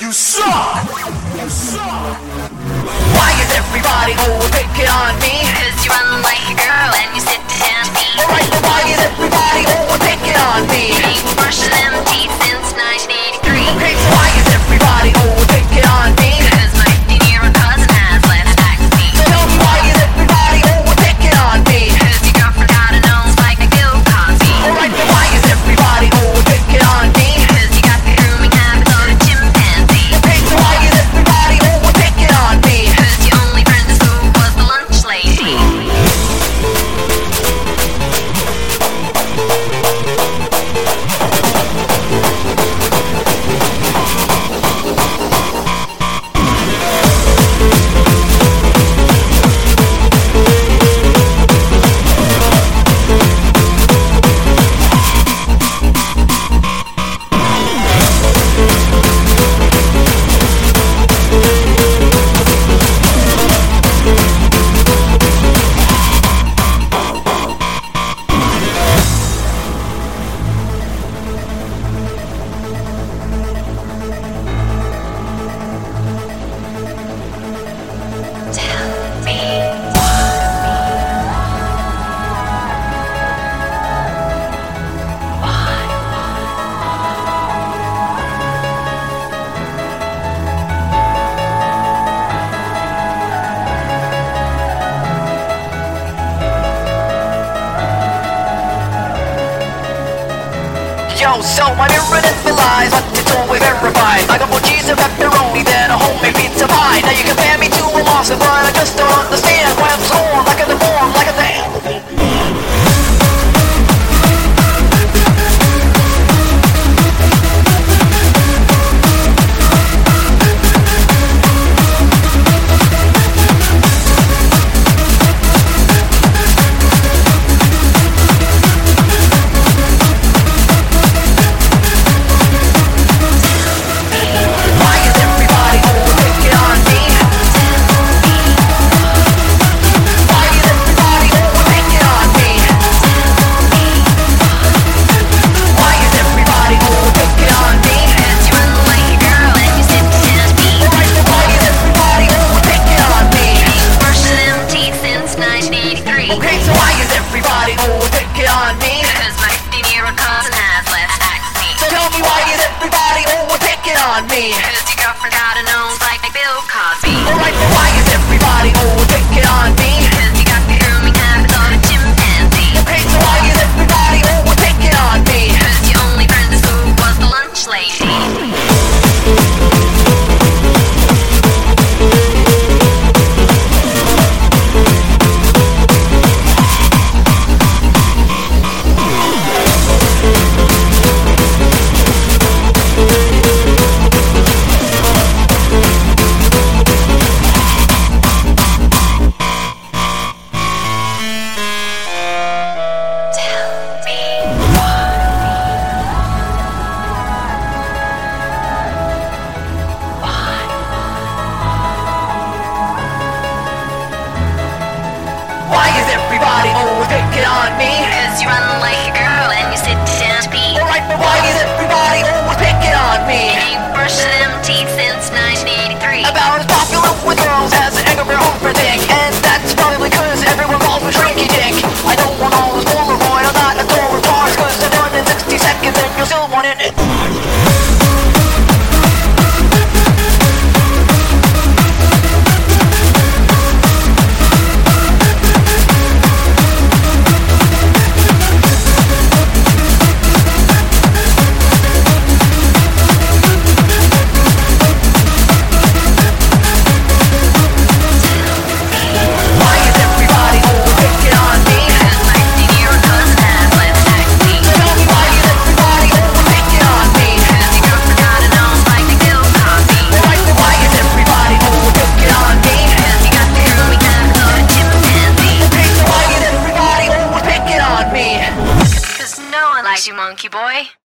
You suck! You suck! Why is everybody always picking on me? Cause you run like a girl and you sit down to me. Alright, but why is everybody always picking on me? You ain't brushing them teeth since 1983. Okay, so why is everybody always picking on me? Cause my 15-year-old cousin has left backseat. So tell me, why is everybody always picking on me? Cause your girlfriend got a nose like a Bill Cosby. Alright, but why is everybody always picking on me? Cause you got the grooming habits of a chimpanzee. Okay, so why is everybody always picking on me? Cause your only friend in school was the lunch lady. Tell me Yo, so I'm irredental-ized, but it's always verified. I got more cheese and pepperoni than a homemade pizza pie. Now you compare me to a monster, but I just don't understand why I'm sworn like a deformed, like a damn. Why is everybody always picking on me? Why is everybody always picking on me? Why is everybody always picking on me? cause you run like a girl and you sit down to me. Alright, then why is everybody always picking on me? You ain't brushing them teeth since 1983. Okay, so why is everybody always picking on me? Cause my 15-year-old cousin has left backseat. So tell me, why is everybody always picking on me? Cause your girlfriend got a nose like Bill Cosby. Alright, then why is everybody always picking on me? Cause you got the grooming habits of a chimpanzee. Okay, so why is everybody always picking on me? Cause your only friend in school was the lunch lady. Tell me Why is everybody always picking on me? cause you run like a girl and you sit down to pee. Alright, but why is everybody always picking on me? You ain't brushing them teeth since 1983. About as popular with girls as an egg over Oprah dick. And that's probably cause everyone calls me Shrinky Dick. I don't want all this Polaroid, I'm not a total retard. Cause I'm done in 60 seconds and you're still wanting it. Why is everybody always picking on me? Cause my 15-year-old cousin has left backseat. So tell me, why is everybody always picking on me? Cause your girlfriend got a nose like Bill Cosby. Alright, then why is everybody always picking on me? Cause you got the grooming habits of a chimpanzee. Okay, so why is everybody always picking on me? Cause no one likes you, monkey boy.